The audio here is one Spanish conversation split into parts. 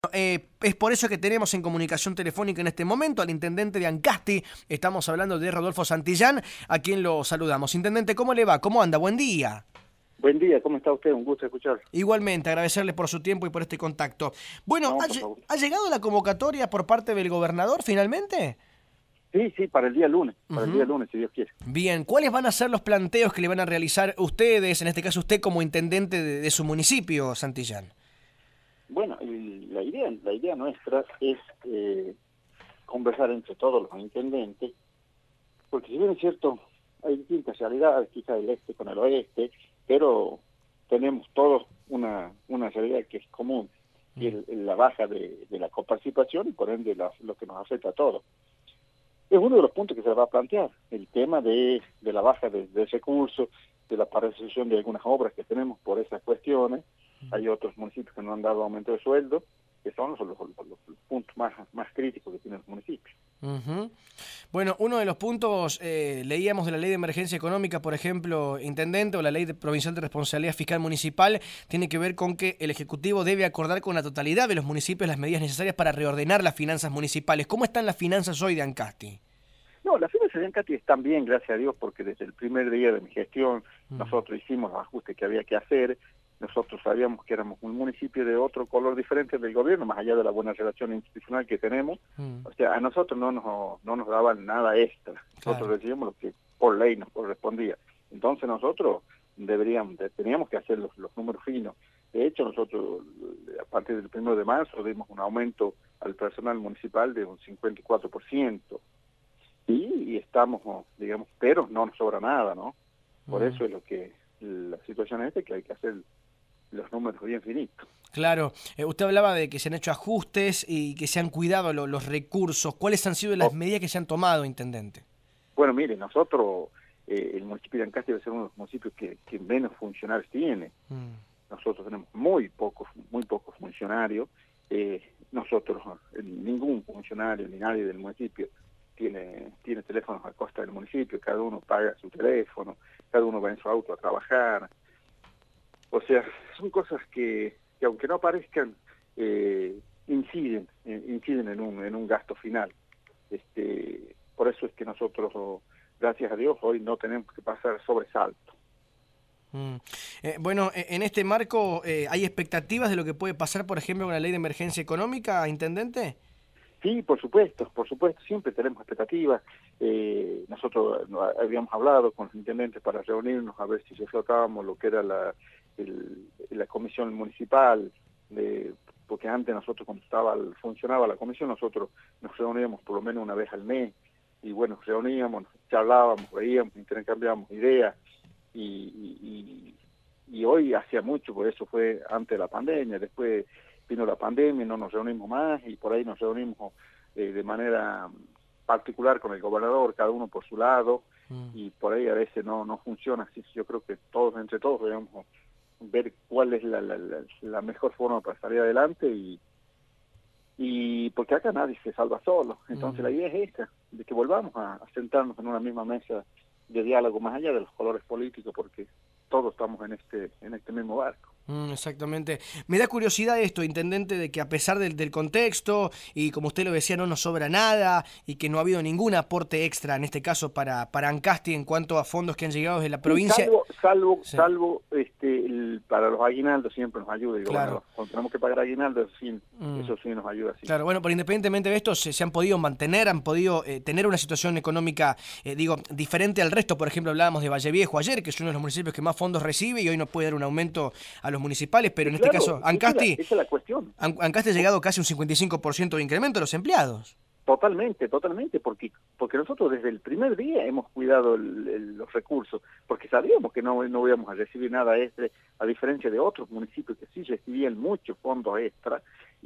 Es por eso que tenemos en comunicación telefónica en este momento al intendente de Ancasti. Estamos hablando de Rodolfo Santillán, a quien lo saludamos. Intendente, ¿cómo le va? ¿Cómo anda? Buen día. Buen día, ¿cómo está usted? Un gusto escuchar. Igualmente, agradecerle por su tiempo y por este contacto. Bueno, No, por favor. ¿ha llegado la convocatoria por parte del gobernador finalmente? Sí, sí, para el día Ujú. lunes, si Dios quiere. Bien, ¿cuáles van a ser los planteos que le van a realizar ustedes, en este caso usted como intendente de su municipio, Santillán? Bueno, la idea nuestra es conversar entre todos los intendentes, porque si bien es cierto, hay distintas realidades, quizá el este con el oeste, pero tenemos todos una realidad que es común, y Mm. la baja de la coparticipación y por ende lo que nos afecta a todos. Es uno de los puntos que se va a plantear, el tema de la baja de recursos, de la paralización de algunas obras que tenemos por esas cuestiones. Hay otros municipios que no han dado aumento de sueldo, que son los puntos más críticos que tienen los municipios. Ujú. Bueno, uno de los puntos, leíamos de la ley de emergencia económica, por ejemplo, intendente, o la ley provincial de responsabilidad fiscal municipal, tiene que ver con que el Ejecutivo debe acordar con la totalidad de los municipios las medidas necesarias para reordenar las finanzas municipales. ¿Cómo están las finanzas hoy de Ancasti? No, las finanzas de Ancati están bien, gracias a Dios, porque desde el primer día de mi gestión Mm. nosotros hicimos los ajustes que había que hacer. Nosotros sabíamos que éramos un municipio de otro color diferente del gobierno, más allá de la buena relación institucional que tenemos. Mm. O sea, a nosotros no nos daban nada extra. Nosotros Claro. recibíamos lo que por ley nos correspondía. Entonces nosotros teníamos que hacer los números finos. De hecho, nosotros a partir del 1 de marzo dimos un aumento al personal municipal de un 54%. Y estamos, digamos, pero no nos sobra nada, ¿no? Por Mm. eso es la situación es esta, que hay que hacer los números bien finitos. Claro. Usted hablaba de que se han hecho ajustes y que se han cuidado los recursos. ¿Cuáles han sido las O- medidas que se han tomado, intendente? bueno, mire, nosotros, el municipio de Ancasti debe ser uno de los municipios que menos funcionarios tiene. Mm. Nosotros tenemos muy pocos funcionarios. Nosotros, ningún funcionario ni nadie del municipio tiene teléfonos a costa del municipio, cada uno paga su teléfono, cada uno va en su auto a trabajar. O sea, son cosas que aunque no aparezcan, inciden en un gasto final. Por eso es que nosotros, gracias a Dios, hoy no tenemos que pasar sobresalto. Mm. Bueno, en este marco, ¿hay expectativas de lo que puede pasar, por ejemplo, con la ley de emergencia económica, intendente? Sí, por supuesto, siempre tenemos expectativas. Nosotros habíamos hablado con los intendentes para reunirnos a ver si reflotábamos lo que era la comisión municipal, porque antes nosotros cuando funcionaba la comisión, nosotros nos reuníamos por lo menos una vez al mes, y bueno, nos reuníamos, charlábamos, veíamos, intercambiábamos ideas, y hoy hacía mucho, por eso fue antes de la pandemia. Después vino la pandemia, no nos reunimos más, y por ahí nos reunimos de manera particular con el gobernador, cada uno por su lado, Mm. y por ahí a veces no funciona así. Yo creo que todos, entre todos, debemos ver cuál es la mejor forma para salir adelante, y porque acá nadie se salva solo. Entonces la Mm. idea es esta, de que volvamos a sentarnos en una misma mesa de diálogo, más allá de los colores políticos, porque todos estamos en este mismo barco. Exactamente. Me da curiosidad esto, intendente, de que a pesar del contexto, y como usted lo decía, no nos sobra nada, y que no ha habido ningún aporte extra, en este caso para Ancasti, en cuanto a fondos que han llegado desde la Sí, provincia. Sí, para los aguinaldos siempre nos ayuda el claro. gobernador. Cuando tenemos que pagar aguinaldo, Mm. eso sí nos ayuda, sí. Claro, bueno, pero independientemente de esto, se han podido mantener, han podido tener una situación económica, digo, diferente al resto. Por ejemplo, hablábamos de Valle Viejo ayer, que es uno de los municipios que más fondos recibe y hoy no puede dar un aumento a los municipales, pero Y en este claro, caso, Ancasti, esa es la cuestión. Ancasti ha llegado casi a un 55% de incremento de los empleados. Totalmente, porque nosotros desde el primer día hemos cuidado los recursos, porque sabíamos que no íbamos a recibir nada extra, a diferencia de otros municipios que sí recibían muchos fondos extra,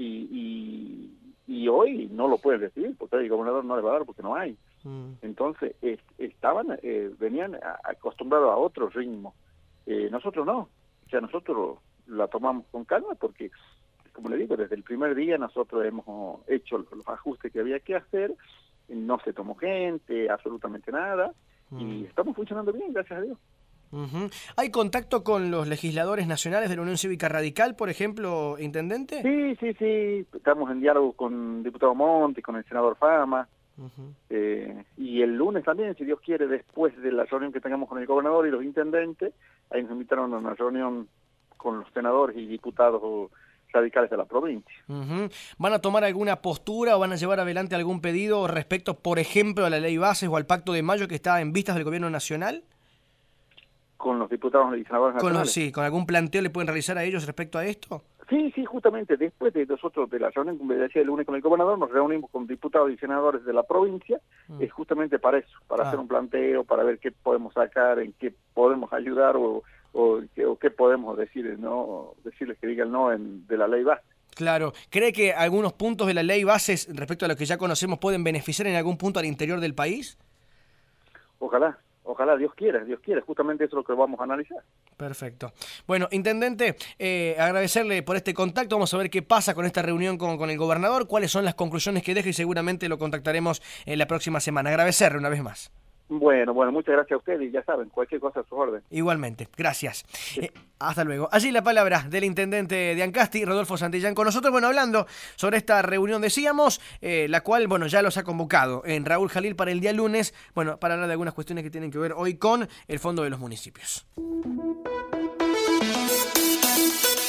y hoy no lo pueden recibir, porque el gobernador no le va a dar porque no hay. Mm. Entonces, venían acostumbrados a otro ritmo. Nosotros no, o sea, nosotros la tomamos con calma porque, como le digo, desde el primer día nosotros hemos hecho los ajustes que había que hacer, no se tomó gente, absolutamente nada, y Mm. estamos funcionando bien, gracias a Dios. Ujú. ¿Hay contacto con los legisladores nacionales de la Unión Cívica Radical, por ejemplo, intendente? Sí, sí, sí, estamos en diálogo con el diputado Monti, con el senador Fama, Ujú. y el lunes también, si Dios quiere, después de la reunión que tengamos con el gobernador y los intendentes, ahí nos invitaron a una reunión con los senadores y diputados radicales de la provincia. Ujú. ¿Van a tomar alguna postura o van a llevar adelante algún pedido respecto, por ejemplo, a la ley bases o al Pacto de Mayo que está en vistas del gobierno nacional? Con los diputados y senadores nacionales. Sí, ¿con algún planteo le pueden realizar a ellos respecto a esto? Sí, sí, justamente después de nosotros, de la reunión, como decía, el lunes con el gobernador, nos reunimos con diputados y senadores de la provincia, justamente para eso, para hacer un planteo, para ver qué podemos sacar, en qué podemos ayudar o qué podemos decirles, ¿no? Decirles que digan no de la ley base. Claro. ¿Cree que algunos puntos de la ley bases respecto a lo que ya conocemos pueden beneficiar en algún punto al interior del país? Ojalá. Ojalá, Dios quiera, justamente eso es lo que vamos a analizar. Perfecto. Bueno, intendente, agradecerle por este contacto, vamos a ver qué pasa con esta reunión con el gobernador, cuáles son las conclusiones que deja y seguramente lo contactaremos en la próxima semana. Agradecerle una vez más. Bueno, muchas gracias a ustedes y ya saben, cualquier cosa a sus órdenes. Igualmente, gracias. Hasta luego. Allí la palabra del intendente de Ancasti, Rodolfo Santillán, con nosotros, bueno, hablando sobre esta reunión, decíamos, la cual, bueno, ya los ha convocado en Raúl Jalil para el día lunes, bueno, para hablar de algunas cuestiones que tienen que ver hoy con el Fondo de los Municipios.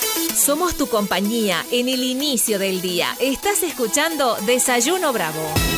Somos tu compañía en el inicio del día. Estás escuchando Desayuno Bravo.